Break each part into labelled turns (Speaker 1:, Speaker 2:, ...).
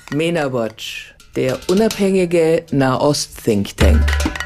Speaker 1: MENA Watch, der unabhängige Nahost-Think Tank.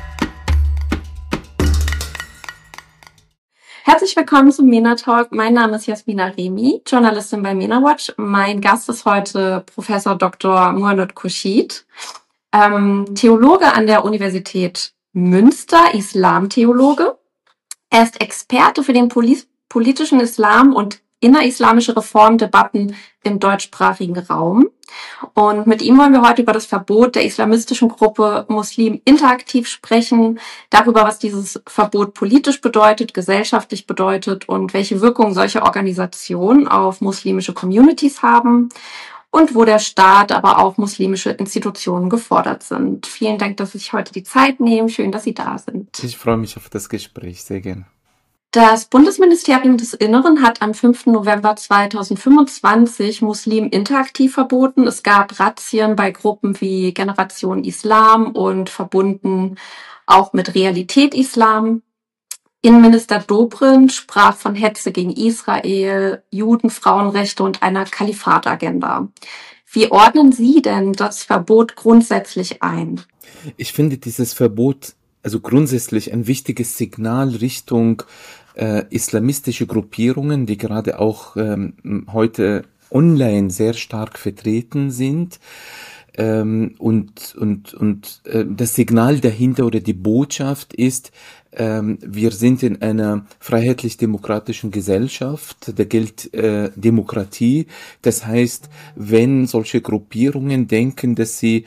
Speaker 2: Herzlich willkommen zum MENA Talk. Mein Name ist Jasmina Remi, Journalistin bei MENA Watch. Mein Gast ist heute Professor Dr. Muhammad Khurshid, Theologe an der Universität Münster, Islamtheologe. Er ist Experte für den politischen Islam und innerislamische Reformdebatten im deutschsprachigen Raum. Und mit ihm wollen wir heute über das Verbot der islamistischen Gruppe Muslim Interaktiv sprechen, darüber, was dieses Verbot politisch bedeutet, gesellschaftlich bedeutet und welche Wirkung solche Organisationen auf muslimische Communities haben und wo der Staat, aber auch muslimische Institutionen gefordert sind. Vielen Dank, dass Sie sich heute die Zeit nehmen. Schön, dass Sie da sind.
Speaker 3: Ich freue mich auf das Gespräch, sehr gerne.
Speaker 2: Das Bundesministerium des Inneren hat am 5. November 2025 Muslim Interaktiv verboten. Es gab Razzien bei Gruppen wie Generation Islam und verbunden auch mit Realität Islam. Innenminister Dobrindt sprach von Hetze gegen Israel, Juden, Frauenrechte und einer Kalifatagenda. Wie ordnen Sie denn das Verbot grundsätzlich ein?
Speaker 3: Ich finde dieses Verbot also grundsätzlich ein wichtiges Signal Richtung islamistische Gruppierungen, die gerade auch heute online sehr stark vertreten sind. Und das Signal dahinter oder die Botschaft ist, wir sind in einer freiheitlich-demokratischen Gesellschaft, da gilt Demokratie. Das heißt, wenn solche Gruppierungen denken, dass sie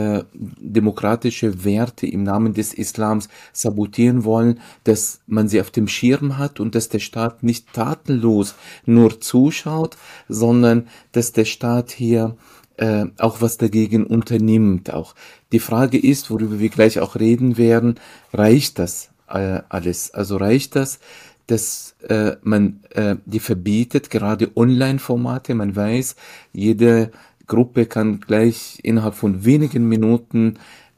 Speaker 3: demokratische Werte im Namen des Islams sabotieren wollen, dass man sie auf dem Schirm hat und dass der Staat nicht tatenlos nur zuschaut, sondern dass der Staat hier auch was dagegen unternimmt. Auch die Frage ist, worüber wir gleich auch reden werden, reicht das alles? Also reicht das, dass man die verbietet, gerade Online-Formate, man weiß, jede Gruppe kann gleich innerhalb von wenigen Minuten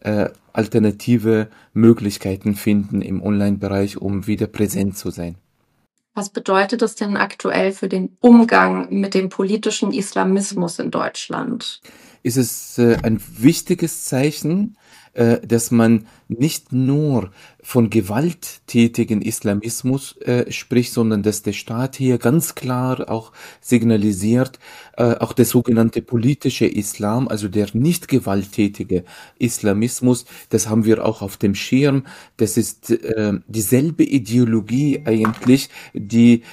Speaker 3: alternative Möglichkeiten finden im Online-Bereich, um wieder präsent zu sein.
Speaker 2: Was bedeutet das denn aktuell für den Umgang mit dem politischen Islamismus in Deutschland?
Speaker 3: Ist es ein wichtiges Zeichen, dass man nicht nur von gewalttätigen Islamismus spricht, sondern dass der Staat hier ganz klar auch signalisiert, auch der sogenannte politische Islam, also der nicht gewalttätige Islamismus, das haben wir auch auf dem Schirm. Das ist dieselbe Ideologie eigentlich, die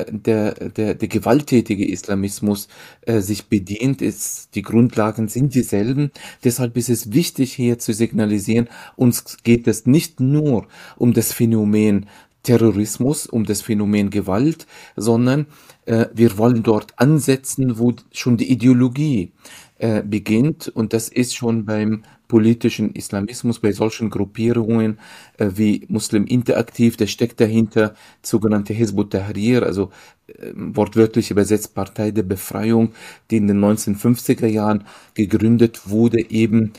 Speaker 3: der gewalttätige Islamismus sich bedient ist. Die Grundlagen sind dieselben. Deshalb ist es wichtig, hier zu signalisieren, uns geht es nicht nur um das Phänomen Terrorismus, um das Phänomen Gewalt, sondern wir wollen dort ansetzen, wo schon die Ideologie beginnt, und das ist schon beim politischen Islamismus, bei solchen Gruppierungen wie Muslim Interaktiv, da steckt dahinter sogenannte Hizb ut-Tahrir, also wortwörtlich übersetzt Partei der Befreiung, die in den 1950er Jahren gegründet wurde, eben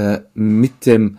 Speaker 3: mit dem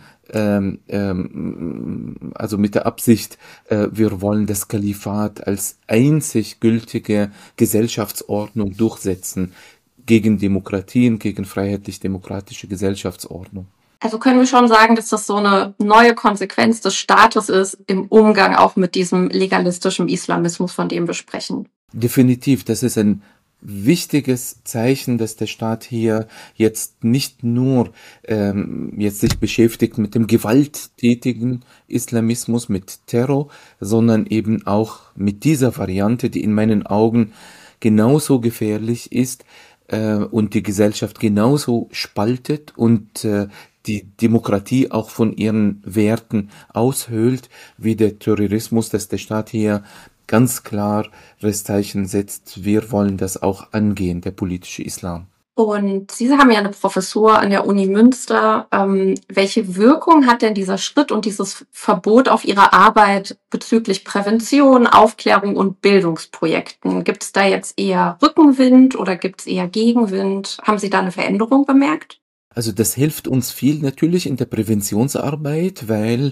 Speaker 3: also mit der Absicht, wir wollen das Kalifat als einzig gültige Gesellschaftsordnung durchsetzen gegen Demokratien, gegen freiheitlich-demokratische Gesellschaftsordnung.
Speaker 2: Also können wir schon sagen, dass das so eine neue Konsequenz des Staates ist im Umgang auch mit diesem legalistischen Islamismus, von dem wir sprechen?
Speaker 3: Definitiv, das ist ein wichtiges Zeichen, dass der Staat hier jetzt nicht nur jetzt sich beschäftigt mit dem gewalttätigen Islamismus, mit Terror, sondern eben auch mit dieser Variante, die in meinen Augen genauso gefährlich ist und die Gesellschaft genauso spaltet und die Demokratie auch von ihren Werten aushöhlt, wie der Terrorismus, dass der Staat hier ganz klar das Zeichen setzt, wir wollen das auch angehen, der politische Islam.
Speaker 2: Und Sie haben ja eine Professur an der Uni Münster. Welche Wirkung hat denn dieser Schritt und dieses Verbot auf Ihre Arbeit bezüglich Prävention, Aufklärung und Bildungsprojekten? Gibt es da jetzt eher Rückenwind oder gibt es eher Gegenwind? Haben Sie da eine Veränderung bemerkt?
Speaker 3: Also das hilft uns viel natürlich in der Präventionsarbeit, weil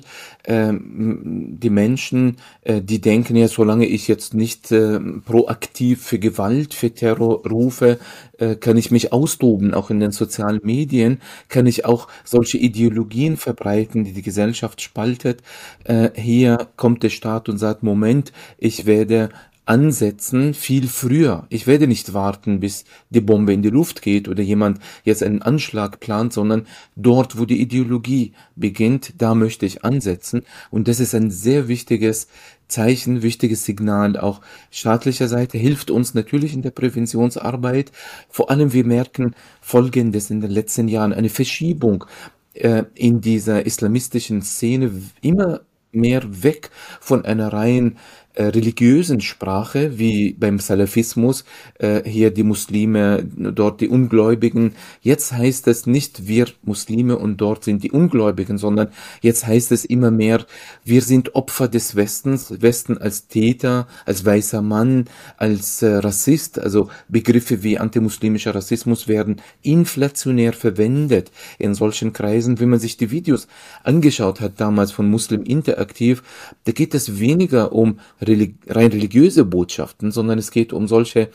Speaker 3: die Menschen, die denken ja, solange ich jetzt nicht proaktiv für Gewalt, für Terror rufe, kann ich mich austoben, auch in den sozialen Medien, kann ich auch solche Ideologien verbreiten, die die Gesellschaft spaltet. Hier kommt der Staat und sagt, Moment, ich werde ansetzen viel früher. Ich werde nicht warten, bis die Bombe in die Luft geht oder jemand jetzt einen Anschlag plant, sondern dort, wo die Ideologie beginnt, da möchte ich ansetzen. Und das ist ein sehr wichtiges Zeichen, wichtiges Signal auch staatlicher Seite, hilft uns natürlich in der Präventionsarbeit. Vor allem wir merken Folgendes in den letzten Jahren, eine Verschiebung in dieser islamistischen Szene immer mehr weg von einer rein religiösen Sprache, wie beim Salafismus, hier die Muslime, dort die Ungläubigen. Jetzt heißt es nicht wir Muslime und dort sind die Ungläubigen, sondern jetzt heißt es immer mehr, wir sind Opfer des Westens, Westen als Täter, als weißer Mann, als Rassist, also Begriffe wie antimuslimischer Rassismus werden inflationär verwendet in solchen Kreisen. Wenn man sich die Videos angeschaut hat, damals von Muslim Interaktiv, da geht es weniger um rein religiöse Botschaften, sondern es geht um solche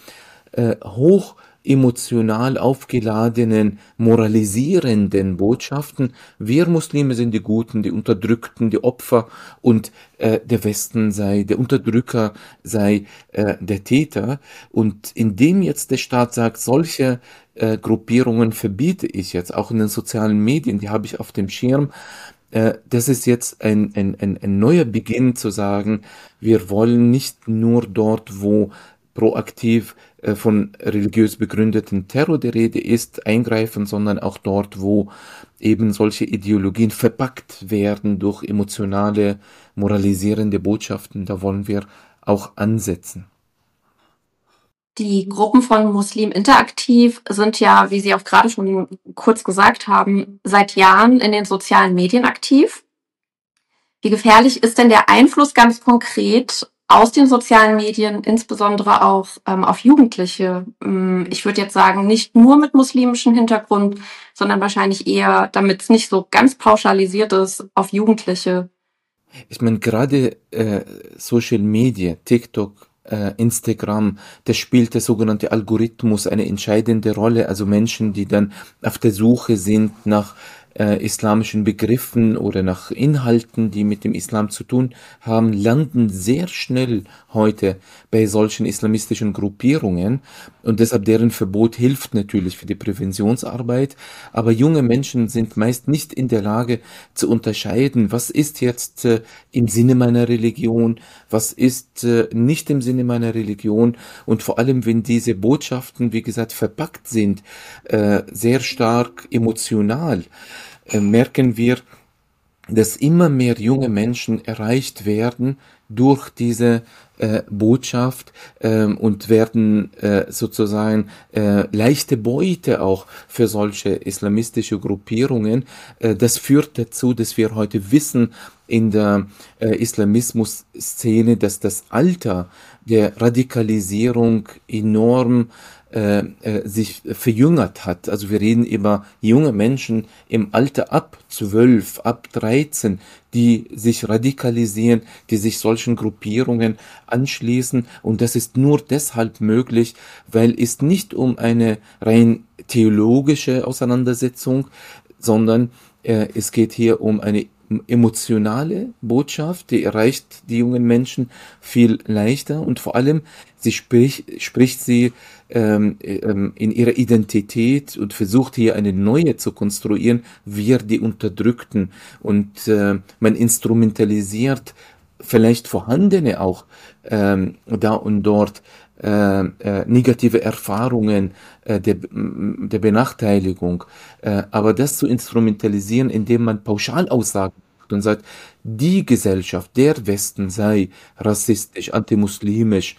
Speaker 3: hoch emotional aufgeladenen, moralisierenden Botschaften. Wir Muslime sind die Guten, die Unterdrückten, die Opfer und der Westen sei der Unterdrücker, sei der Täter. Und indem jetzt der Staat sagt, solche Gruppierungen verbiete ich jetzt, auch in den sozialen Medien, die habe ich auf dem Schirm, das ist jetzt ein neuer Beginn zu sagen, wir wollen nicht nur dort, wo proaktiv von religiös begründeten Terror die Rede ist, eingreifen, sondern auch dort, wo eben solche Ideologien verpackt werden durch emotionale, moralisierende Botschaften, da wollen wir auch ansetzen.
Speaker 2: Die Gruppen von Muslim Interaktiv sind ja, wie Sie auch gerade schon kurz gesagt haben, seit Jahren in den sozialen Medien aktiv. Wie gefährlich ist denn der Einfluss ganz konkret aus den sozialen Medien, insbesondere auch auf Jugendliche? Ich würde jetzt sagen, nicht nur mit muslimischem Hintergrund, sondern wahrscheinlich eher, damit es nicht so ganz pauschalisiert ist, auf Jugendliche.
Speaker 3: Ich meine, gerade Social Media, TikTok, Instagram, da spielt der sogenannte Algorithmus eine entscheidende Rolle. Also Menschen, die dann auf der Suche sind nach islamischen Begriffen oder nach Inhalten, die mit dem Islam zu tun haben, landen sehr schnell heute bei solchen islamistischen Gruppierungen und deshalb deren Verbot hilft natürlich für die Präventionsarbeit, aber junge Menschen sind meist nicht in der Lage zu unterscheiden, was ist jetzt im Sinne meiner Religion, was ist nicht im Sinne meiner Religion und vor allem, wenn diese Botschaften, wie gesagt, verpackt sind, sehr stark emotional, merken wir, dass immer mehr junge Menschen erreicht werden durch diese Botschaft und werden sozusagen leichte Beute auch für solche islamistische Gruppierungen. Das führt dazu, dass wir heute wissen in der Islamismus-Szene, dass das Alter der Radikalisierung enorm sich verjüngert hat. Also wir reden über junge Menschen im Alter ab 12, ab 13, die sich radikalisieren, die sich solchen Gruppierungen anschließen. Und das ist nur deshalb möglich, weil es nicht um eine rein theologische Auseinandersetzung, sondern es geht hier um eine emotionale Botschaft, die erreicht die jungen Menschen viel leichter und vor allem sie spricht sie in ihrer Identität und versucht hier eine neue zu konstruieren, wir die Unterdrückten und man instrumentalisiert vielleicht vorhandene auch da und dort negative Erfahrungen der Benachteiligung, aber das zu instrumentalisieren, indem man Pauschalaussagen macht und sagt, die Gesellschaft, der Westen sei rassistisch, antimuslimisch,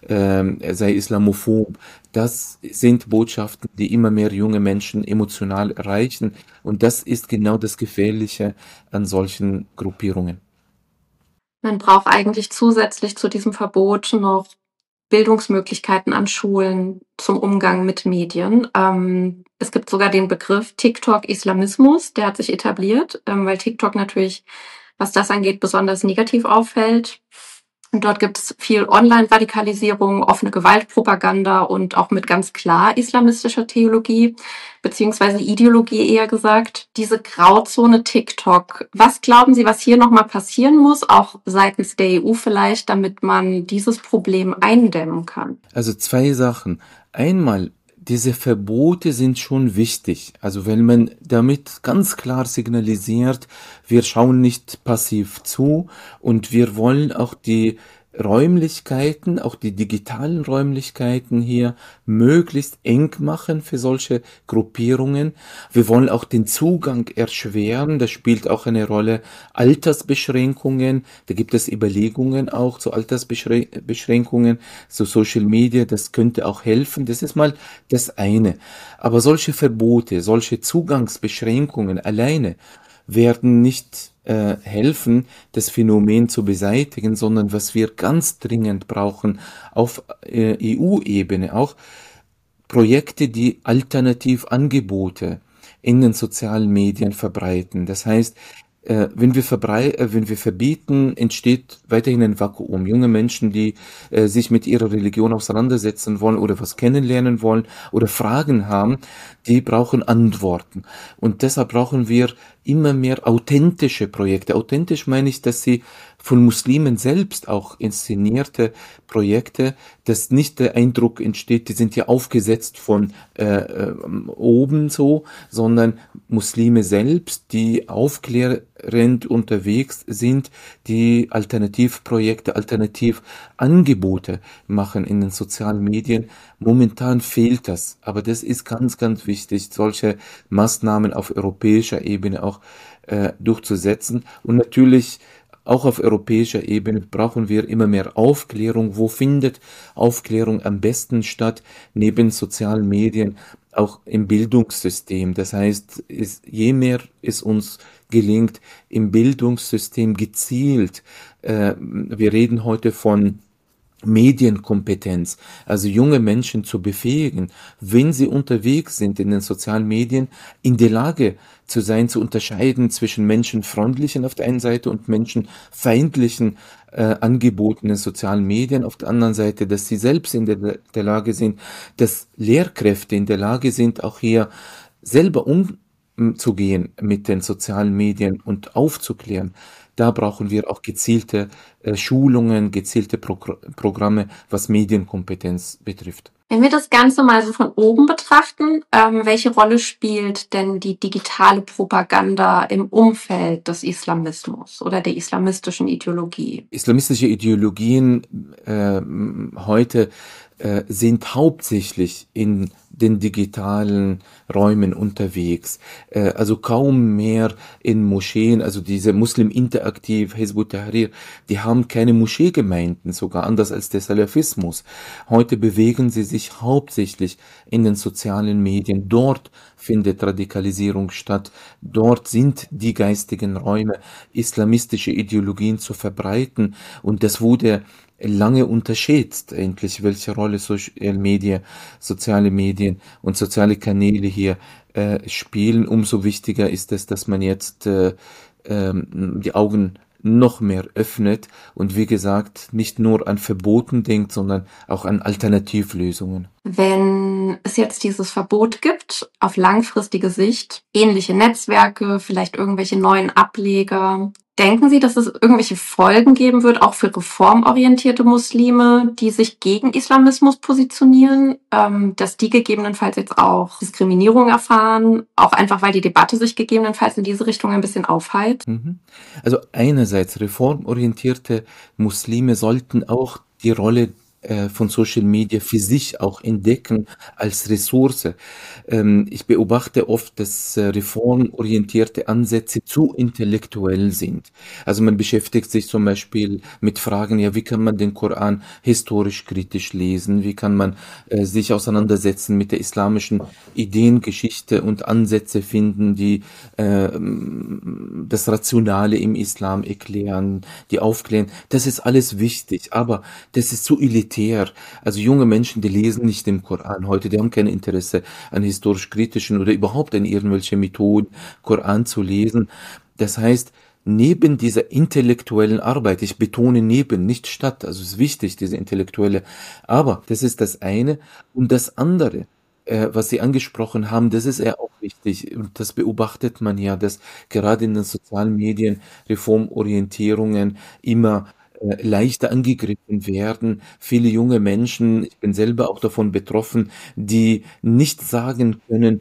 Speaker 3: sei islamophob, das sind Botschaften, die immer mehr junge Menschen emotional erreichen und das ist genau das Gefährliche an solchen Gruppierungen.
Speaker 2: Man braucht eigentlich zusätzlich zu diesem Verbot noch Bildungsmöglichkeiten an Schulen zum Umgang mit Medien. Es gibt sogar den Begriff TikTok-Islamismus, der hat sich etabliert, weil TikTok natürlich, was das angeht, besonders negativ auffällt. Und dort gibt es viel Online-Radikalisierung, offene Gewaltpropaganda und auch mit ganz klar islamistischer Theologie, beziehungsweise Ideologie eher gesagt. Diese Grauzone TikTok, was glauben Sie, was hier nochmal passieren muss, auch seitens der EU vielleicht, damit man dieses Problem eindämmen kann?
Speaker 3: Also zwei Sachen. Einmal, diese Verbote sind schon wichtig. Also wenn man damit ganz klar signalisiert, wir schauen nicht passiv zu und wir wollen auch die Räumlichkeiten, auch die digitalen Räumlichkeiten hier möglichst eng machen für solche Gruppierungen. Wir wollen auch den Zugang erschweren. Das spielt auch eine Rolle. Altersbeschränkungen, da gibt es Überlegungen auch zu Altersbeschränkungen, zu Social Media, das könnte auch helfen. Das ist mal das eine. Aber solche Verbote, solche Zugangsbeschränkungen alleine werden nicht helfen, das Phänomen zu beseitigen, sondern was wir ganz dringend brauchen auf EU-Ebene auch Projekte, die Alternativangebote in den sozialen Medien verbreiten. Das heißt, wenn wir verbieten, entsteht weiterhin ein Vakuum. Junge Menschen, die sich mit ihrer Religion auseinandersetzen wollen oder was kennenlernen wollen oder Fragen haben, die brauchen Antworten. Und deshalb brauchen wir immer mehr authentische Projekte. Authentisch meine ich, dass sie von Muslimen selbst auch inszenierte Projekte, dass nicht der Eindruck entsteht, die sind ja aufgesetzt von oben so, sondern Muslime selbst, die aufklärend unterwegs sind, die Alternativprojekte, Alternativangebote machen in den sozialen Medien. Momentan fehlt das, aber das ist ganz, ganz wichtig, solche Maßnahmen auf europäischer Ebene auch durchzusetzen. Und natürlich auch auf europäischer Ebene brauchen wir immer mehr Aufklärung. Wo findet Aufklärung am besten statt? Neben sozialen Medien auch im Bildungssystem. Das heißt, je mehr es uns gelingt, im Bildungssystem gezielt, wir reden heute von Medienkompetenz, also junge Menschen zu befähigen, wenn sie unterwegs sind in den sozialen Medien, in der Lage zu sein, zu unterscheiden zwischen menschenfreundlichen auf der einen Seite und menschenfeindlichen Angeboten in den sozialen Medien auf der anderen Seite, dass sie selbst in der Lage sind, dass Lehrkräfte in der Lage sind, auch hier selber umzugehen mit den sozialen Medien und aufzuklären. Da brauchen wir auch gezielte Schulungen, gezielte Programme, was Medienkompetenz betrifft.
Speaker 2: Wenn wir das Ganze mal so von oben betrachten, welche Rolle spielt denn die digitale Propaganda im Umfeld des Islamismus oder der islamistischen Ideologie?
Speaker 3: Islamistische Ideologien heute sind hauptsächlich in den digitalen Räumen unterwegs, also kaum mehr in Moscheen, also diese Muslim Interaktiv, Hizb ut-Tahrir, die haben keine Moscheegemeinden, sogar anders als der Salafismus. Heute bewegen sie sich hauptsächlich in den sozialen Medien. Dort findet Radikalisierung statt. Dort sind die geistigen Räume, islamistische Ideologien zu verbreiten. Und das wurde lange unterschätzt, eigentlich, welche Rolle soziale Medien und soziale Kanäle hier spielen. Umso wichtiger ist es, dass man jetzt die Augen noch mehr öffnet und wie gesagt nicht nur an Verboten denkt, sondern auch an Alternativlösungen.
Speaker 2: Wenn es jetzt dieses Verbot gibt, auf langfristige Sicht, ähnliche Netzwerke, vielleicht irgendwelche neuen Ableger, denken Sie, dass es irgendwelche Folgen geben wird, auch für reformorientierte Muslime, die sich gegen Islamismus positionieren, dass die gegebenenfalls jetzt auch Diskriminierung erfahren, auch einfach, weil die Debatte sich gegebenenfalls in diese Richtung ein bisschen aufheizt?
Speaker 3: Also einerseits reformorientierte Muslime sollten auch die Rolle von Social Media für sich auch entdecken als Ressource. Ich beobachte oft, dass reformorientierte Ansätze zu intellektuell sind. Also man beschäftigt sich zum Beispiel mit Fragen, ja, wie kann man den Koran historisch kritisch lesen? Wie kann man sich auseinandersetzen mit der islamischen Ideengeschichte und Ansätze finden, die das Rationale im Islam erklären, die aufklären? Das ist alles wichtig, aber das ist zu elitär. elitär. Also junge Menschen, die lesen nicht den Koran heute, die haben kein Interesse an historisch-kritischen oder überhaupt an irgendwelche Methoden, Koran zu lesen. Das heißt, neben dieser intellektuellen Arbeit, ich betone neben, nicht statt, also es ist wichtig, diese intellektuelle, aber das ist das eine. Und das andere, was Sie angesprochen haben, das ist ja auch wichtig. Und das beobachtet man ja, dass gerade in den sozialen Medien Reformorientierungen immer leichter angegriffen werden. Viele junge Menschen, ich bin selber auch davon betroffen, die nicht sagen können,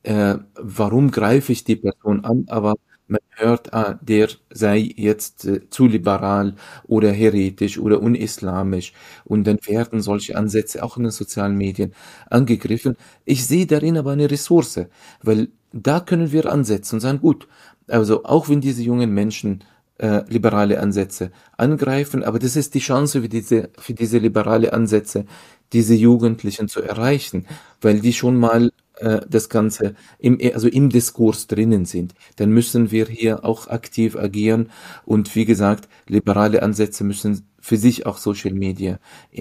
Speaker 3: warum greife ich die Person an, aber man hört, der sei jetzt zu liberal oder heretisch oder unislamisch. Und dann werden solche Ansätze auch in den sozialen Medien angegriffen. Ich sehe darin aber eine Ressource, weil da können wir ansetzen und sagen, gut, also auch wenn diese jungen Menschen liberale Ansätze angreifen, aber das ist die Chance für diese liberale Ansätze, diese Jugendlichen zu erreichen, weil die schon mal das Ganze also im Diskurs drinnen sind. Dann müssen wir hier auch aktiv agieren und wie gesagt, liberale Ansätze müssen für sich auch Social Media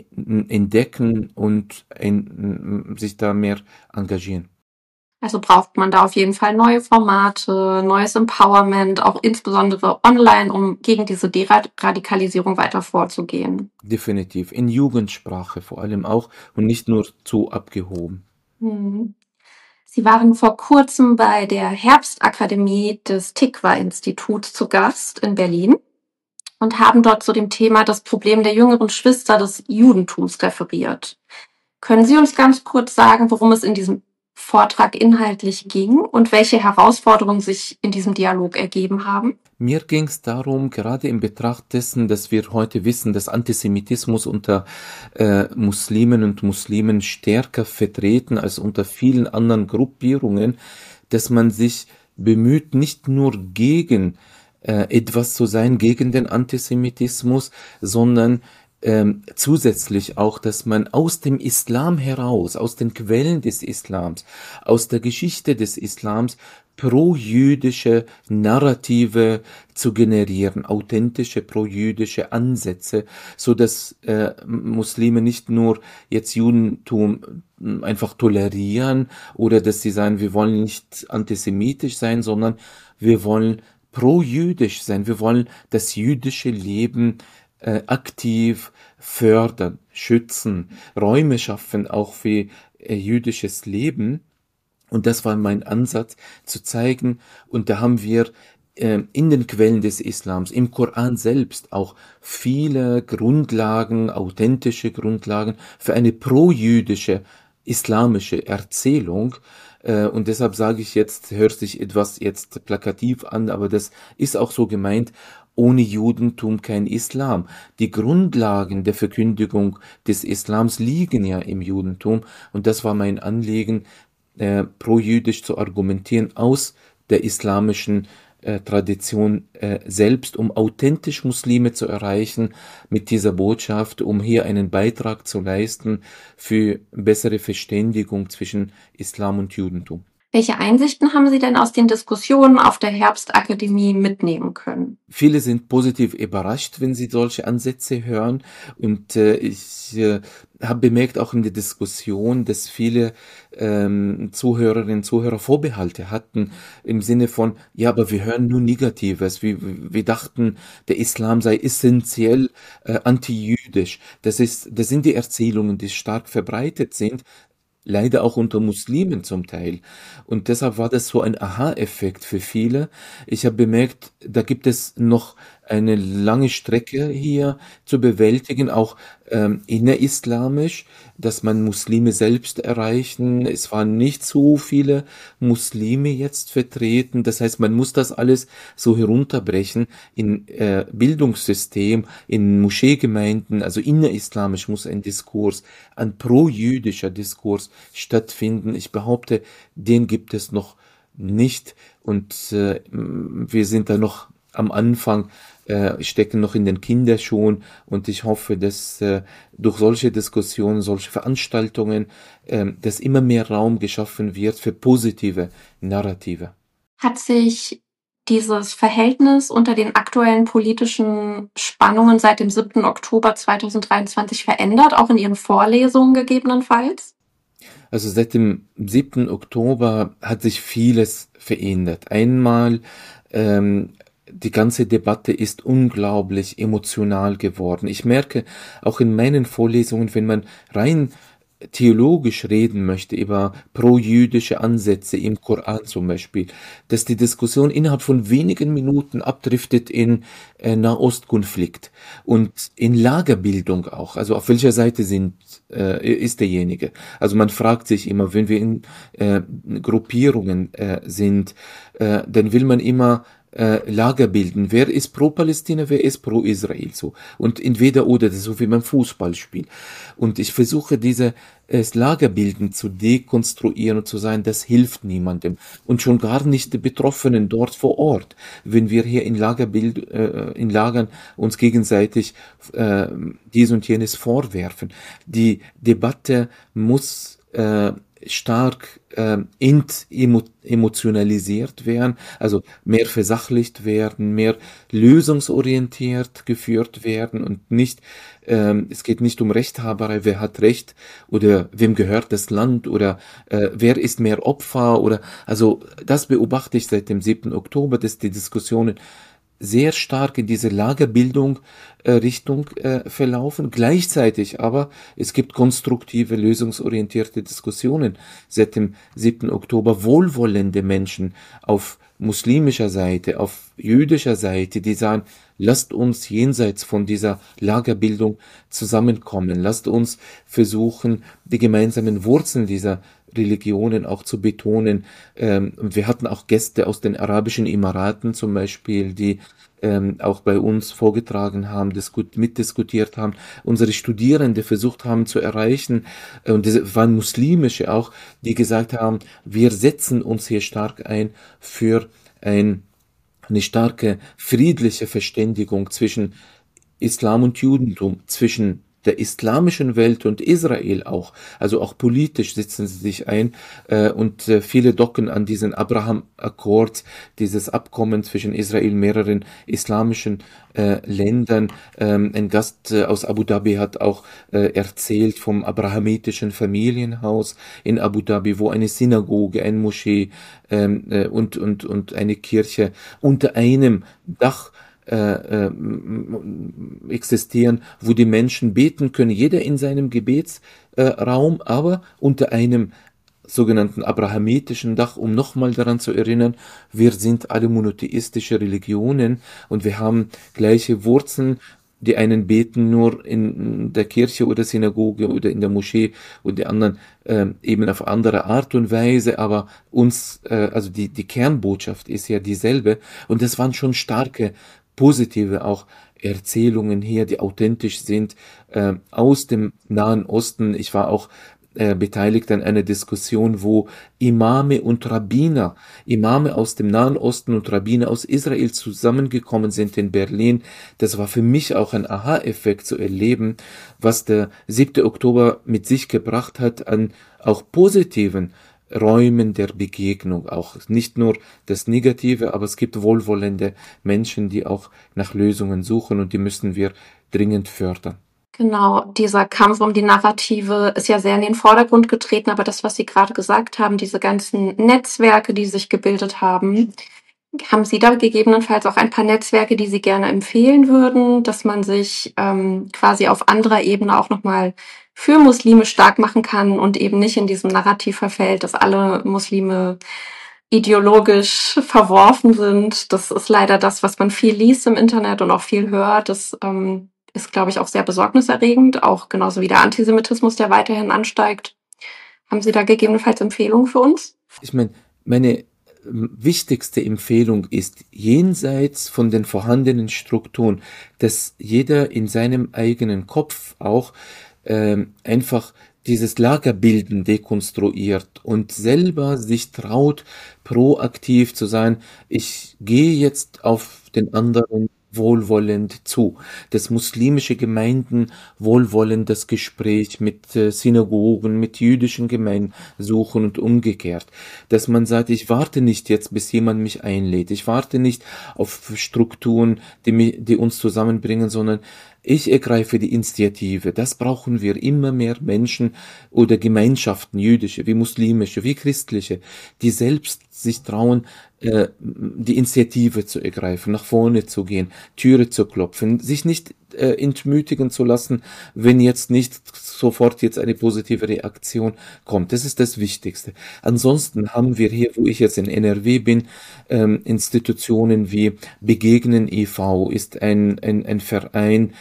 Speaker 3: entdecken und sich da mehr engagieren.
Speaker 2: Also braucht man da auf jeden Fall neue Formate, neues Empowerment, auch insbesondere online, um gegen diese Deradikalisierung weiter vorzugehen.
Speaker 3: Definitiv. In Jugendsprache vor allem auch und nicht nur zu abgehoben.
Speaker 2: Hm. Sie waren vor kurzem bei der Herbstakademie des Tikva-Instituts zu Gast in Berlin und haben dort zu dem Thema das Problem der jüngeren Schwester des Judentums referiert. Können Sie uns ganz kurz sagen, worum es in diesem Vortrag inhaltlich ging und welche Herausforderungen sich in diesem Dialog ergeben haben?
Speaker 3: Mir ging es darum, gerade in Betracht dessen, dass wir heute wissen, dass Antisemitismus unter Muslimen und Muslimen stärker vertreten als unter vielen anderen Gruppierungen, dass man sich bemüht, nicht nur gegen etwas zu sein, gegen den Antisemitismus, sondern zusätzlich auch, dass man aus dem Islam heraus, aus den Quellen des Islams, aus der Geschichte des Islams pro-jüdische Narrative zu generieren, authentische pro-jüdische Ansätze, so dass Muslime nicht nur jetzt Judentum einfach tolerieren oder dass sie sagen, wir wollen nicht antisemitisch sein, sondern wir wollen pro-jüdisch sein. Wir wollen das jüdische Leben aktiv fördern, schützen, Räume schaffen, auch für jüdisches Leben. Und das war mein Ansatz, zu zeigen, und da haben wir in den Quellen des Islams, im Koran selbst auch viele Grundlagen, authentische Grundlagen für eine pro-jüdische islamische Erzählung. Und deshalb sage ich jetzt, hört sich etwas jetzt plakativ an, aber das ist auch so gemeint, ohne Judentum kein Islam. Die Grundlagen der Verkündigung des Islams liegen ja im Judentum, und das war mein Anliegen, pro-jüdisch zu argumentieren aus der islamischen Tradition selbst, um authentisch Muslime zu erreichen mit dieser Botschaft, um hier einen Beitrag zu leisten für bessere Verständigung zwischen Islam und Judentum.
Speaker 2: Welche Einsichten haben Sie denn aus den Diskussionen auf der Herbstakademie mitnehmen können?
Speaker 3: Viele sind positiv überrascht, wenn sie solche Ansätze hören, und ich habe bemerkt auch in der Diskussion, dass viele Zuhörerinnen und Zuhörer Vorbehalte hatten im Sinne von, ja, aber wir hören nur Negatives. Wir dachten, der Islam sei essentiell antijüdisch. Das sind die Erzählungen, die stark verbreitet sind, leider auch unter Muslimen zum Teil. Und deshalb war das so ein Aha-Effekt für viele. Ich habe bemerkt, da gibt es noch eine lange Strecke hier zu bewältigen, auch innerislamisch, dass man Muslime selbst erreichen. Es waren nicht so viele Muslime jetzt vertreten. Das heißt, man muss das alles so herunterbrechen in Bildungssystem, in Moscheegemeinden. Also innerislamisch muss ein Diskurs, ein pro-jüdischer Diskurs stattfinden. Ich behaupte, den gibt es noch nicht, und wir sind da noch am Anfang, stecken noch in den Kinderschuhen, und ich hoffe, dass durch solche Diskussionen, solche Veranstaltungen, dass immer mehr Raum geschaffen wird für positive Narrative.
Speaker 2: Hat sich dieses Verhältnis unter den aktuellen politischen Spannungen seit dem 7. Oktober 2023 verändert, auch in Ihren Vorlesungen gegebenenfalls?
Speaker 3: Also seit dem 7. Oktober hat sich vieles verändert. Einmal, die ganze Debatte ist unglaublich emotional geworden. Ich merke auch in meinen Vorlesungen, wenn man rein theologisch reden möchte über pro-jüdische Ansätze im Koran zum Beispiel, dass die Diskussion innerhalb von wenigen Minuten abdriftet in Nahostkonflikt und in Lagerbildung auch. Also auf welcher Seite ist derjenige? Also man fragt sich immer, wenn wir in Gruppierungen sind, dann will man immer Lager bilden. Wer ist pro Palästina, wer ist pro Israel? So. Und entweder oder, das ist so wie beim Fußballspiel. Und ich versuche diese Lagerbilden zu dekonstruieren und zu sagen, das hilft niemandem. Und schon gar nicht den Betroffenen dort vor Ort. Wenn wir hier in Lagern uns gegenseitig dies und jenes vorwerfen. Die Debatte muss stark emotionalisiert werden, also mehr versachlicht werden, mehr lösungsorientiert geführt werden und nicht, es geht nicht um Rechthaberei, wer hat Recht oder wem gehört das Land oder wer ist mehr Opfer oder, also das beobachte ich seit dem 7. Oktober, dass die Diskussionen sehr stark in diese Lagerbildung Richtung verlaufen. Gleichzeitig aber, es gibt konstruktive, lösungsorientierte Diskussionen seit dem 7. Oktober, wohlwollende Menschen auf muslimischer Seite, auf jüdischer Seite, die sagen, lasst uns jenseits von dieser Lagerbildung zusammenkommen, lasst uns versuchen, die gemeinsamen Wurzeln dieser Religionen auch zu betonen. Und wir hatten auch Gäste aus den Arabischen Emiraten zum Beispiel, die auch bei uns vorgetragen haben, mitdiskutiert haben, unsere Studierende versucht haben zu erreichen, und das waren muslimische auch, die gesagt haben, wir setzen uns hier stark ein für eine starke friedliche Verständigung zwischen Islam und Judentum, zwischen der islamischen Welt und Israel auch, also auch politisch setzen sie sich ein und viele docken an diesen Abraham-Accord, dieses Abkommen zwischen Israel, mehreren islamischen Ländern. Ein Gast aus Abu Dhabi hat auch erzählt vom abrahamitischen Familienhaus in Abu Dhabi, wo eine Synagoge, ein Moschee und eine Kirche unter einem Dach existieren, wo die Menschen beten können, jeder in seinem Gebetsraum, aber unter einem sogenannten abrahamitischen Dach, um nochmal daran zu erinnern, wir sind alle monotheistische Religionen und wir haben gleiche Wurzeln. Die einen beten nur in der Kirche oder Synagoge oder in der Moschee und die anderen eben auf andere Art und Weise, aber also die Kernbotschaft ist ja dieselbe und das waren schon starke positive auch Erzählungen hier, die authentisch sind aus dem Nahen Osten. Ich war auch beteiligt an einer Diskussion, wo Imame aus dem Nahen Osten und Rabbiner aus Israel zusammengekommen sind in Berlin. Das war für mich auch ein Aha-Effekt zu erleben, was der 7. Oktober mit sich gebracht hat an auch positiven Räumen der Begegnung, auch nicht nur das Negative, aber es gibt wohlwollende Menschen, die auch nach Lösungen suchen und die müssen wir dringend fördern.
Speaker 2: Genau, dieser Kampf um die Narrative ist ja sehr in den Vordergrund getreten, aber das, was Sie gerade gesagt haben, diese ganzen Netzwerke, die sich gebildet haben Sie da gegebenenfalls auch ein paar Netzwerke, die Sie gerne empfehlen würden, dass man sich quasi auf anderer Ebene auch nochmal für Muslime stark machen kann und eben nicht in diesem Narrativ verfällt, dass alle Muslime ideologisch verworfen sind? Das ist leider das, was man viel liest im Internet und auch viel hört. Das ist, glaube ich, auch sehr besorgniserregend, auch genauso wie der Antisemitismus, der weiterhin ansteigt. Haben Sie da gegebenenfalls Empfehlungen für uns?
Speaker 3: Ich meine wichtigste Empfehlung ist, jenseits von den vorhandenen Strukturen, dass jeder in seinem eigenen Kopf auch einfach dieses Lagerbilden dekonstruiert und selber sich traut, proaktiv zu sein. Ich gehe jetzt auf den anderen wohlwollend zu, dass muslimische Gemeinden wohlwollend das Gespräch mit Synagogen, mit jüdischen Gemeinden suchen und umgekehrt, dass man sagt, ich warte nicht jetzt, bis jemand mich einlädt, ich warte nicht auf Strukturen, die uns zusammenbringen, sondern ich ergreife die Initiative. Das brauchen wir. Immer mehr Menschen oder Gemeinschaften, jüdische, wie muslimische, wie christliche, die selbst sich trauen, die Initiative zu ergreifen, nach vorne zu gehen, Türe zu klopfen, sich nicht entmutigen zu lassen, wenn jetzt nicht sofort jetzt eine positive Reaktion kommt. Das ist das Wichtigste. Ansonsten haben wir hier, wo ich jetzt in NRW bin, Institutionen wie Begegnen e.V. ist ein Verein,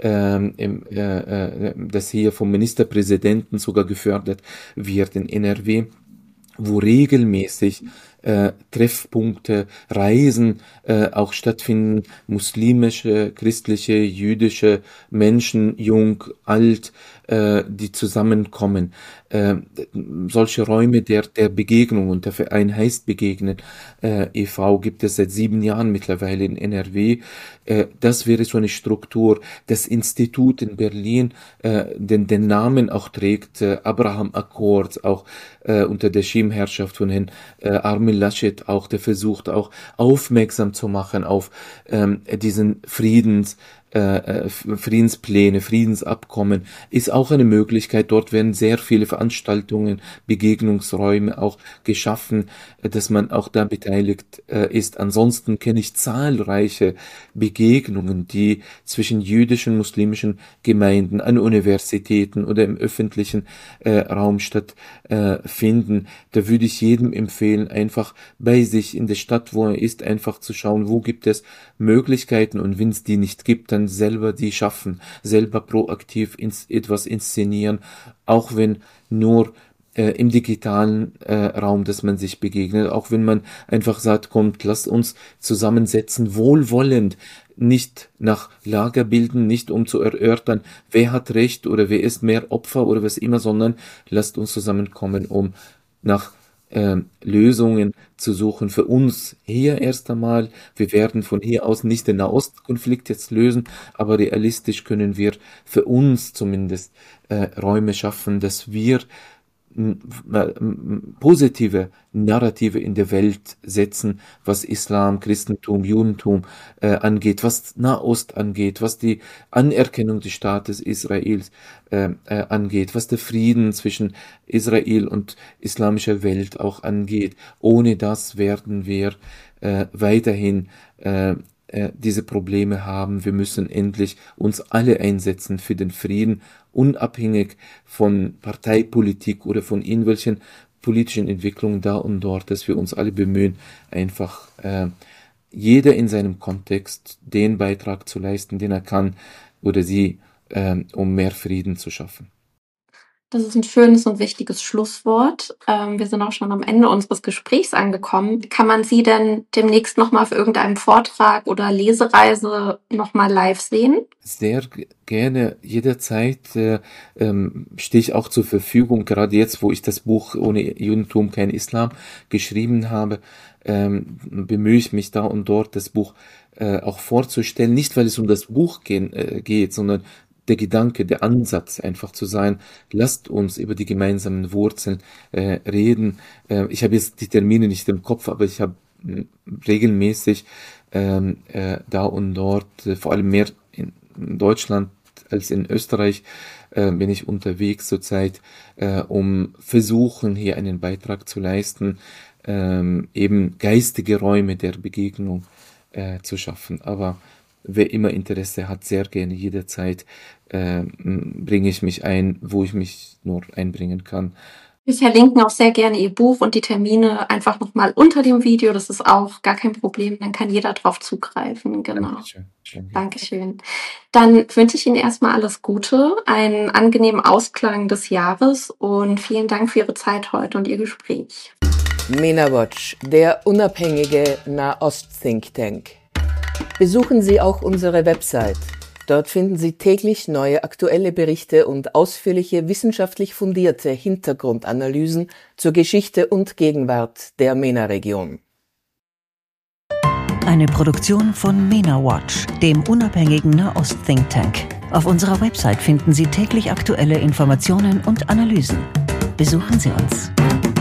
Speaker 3: das hier vom Ministerpräsidenten sogar gefördert wird in NRW, wo regelmäßig Treffpunkte, Reisen auch stattfinden, muslimische, christliche, jüdische Menschen, jung, alt, die zusammenkommen. Solche Räume der Begegnung, und der Verein heißt Begegnen e.V., gibt es seit 7 Jahren mittlerweile in NRW. Das wäre so eine Struktur. Das Institut in Berlin, den Namen auch trägt, Abraham Accord, auch unter der Schirmherrschaft von Herrn Armin Laschet, auch der versucht auch aufmerksam zu machen auf diesen Friedenspläne, Friedensabkommen, ist auch eine Möglichkeit. Dort werden sehr viele Veranstaltungen, Begegnungsräume auch geschaffen, dass man auch da beteiligt ist. Ansonsten kenne ich zahlreiche Begegnungen, die zwischen jüdischen und muslimischen Gemeinden an Universitäten oder im öffentlichen Raum stattfinden. Da würde ich jedem empfehlen, einfach bei sich in der Stadt, wo er ist, einfach zu schauen, wo gibt es Möglichkeiten, und wenn es die nicht gibt, dann selber die schaffen, selber proaktiv etwas inszenieren, auch wenn nur im digitalen Raum, dass man sich begegnet, auch wenn man einfach sagt, kommt, lasst uns zusammensetzen, wohlwollend, nicht nach Lager bilden, nicht um zu erörtern, wer hat Recht oder wer ist mehr Opfer oder was immer, sondern lasst uns zusammenkommen, um nach Lösungen zu suchen für uns hier erst einmal. Wir werden von hier aus nicht den Nahostkonflikt jetzt lösen, aber realistisch können wir für uns zumindest Räume schaffen, dass wir positive Narrative in der Welt setzen, was Islam, Christentum, Judentum angeht, was Nahost angeht, was die Anerkennung des Staates Israels angeht, was der Frieden zwischen Israel und islamischer Welt auch angeht. Ohne das werden wir weiterhin diese Probleme haben. Wir müssen endlich uns alle einsetzen für den Frieden, unabhängig von Parteipolitik oder von irgendwelchen politischen Entwicklungen da und dort, dass wir uns alle bemühen, einfach jeder in seinem Kontext den Beitrag zu leisten, den er kann oder sie, um mehr Frieden zu schaffen.
Speaker 2: Das ist ein schönes und wichtiges Schlusswort. Wir sind auch schon am Ende unseres Gesprächs angekommen. Kann man Sie denn demnächst nochmal auf irgendeinem Vortrag oder Lesereise nochmal live sehen?
Speaker 3: Sehr gerne, jederzeit stehe ich auch zur Verfügung, gerade jetzt, wo ich das Buch Ohne Judentum kein Islam geschrieben habe, bemühe ich mich da und dort, das Buch auch vorzustellen, nicht weil es um das Buch geht, sondern der Gedanke, der Ansatz einfach zu sein, lasst uns über die gemeinsamen Wurzeln reden. Ich habe jetzt die Termine nicht im Kopf, aber ich habe regelmäßig da und dort, vor allem mehr in Deutschland als in Österreich, bin ich unterwegs zurzeit, um versuchen, hier einen Beitrag zu leisten, eben geistige Räume der Begegnung zu schaffen. Aber wer immer Interesse hat, sehr gerne jederzeit bringe ich mich ein, wo ich mich nur einbringen kann.
Speaker 2: Wir verlinken auch sehr gerne Ihr Buch und die Termine einfach nochmal unter dem Video. Das ist auch gar kein Problem. Dann kann jeder drauf zugreifen. Genau.
Speaker 3: Dankeschön.
Speaker 2: Dankeschön. Dann wünsche ich Ihnen erstmal alles Gute, einen angenehmen Ausklang des Jahres und vielen Dank für Ihre Zeit heute und Ihr Gespräch.
Speaker 1: MENA-Watch, der unabhängige Nahost-Think Tank. Besuchen Sie auch unsere Website. Dort finden Sie täglich neue aktuelle Berichte und ausführliche wissenschaftlich fundierte Hintergrundanalysen zur Geschichte und Gegenwart der MENA-Region.
Speaker 4: Eine Produktion von MENA Watch, dem unabhängigen Nahost-Think Tank. Auf unserer Website finden Sie täglich aktuelle Informationen und Analysen. Besuchen Sie uns.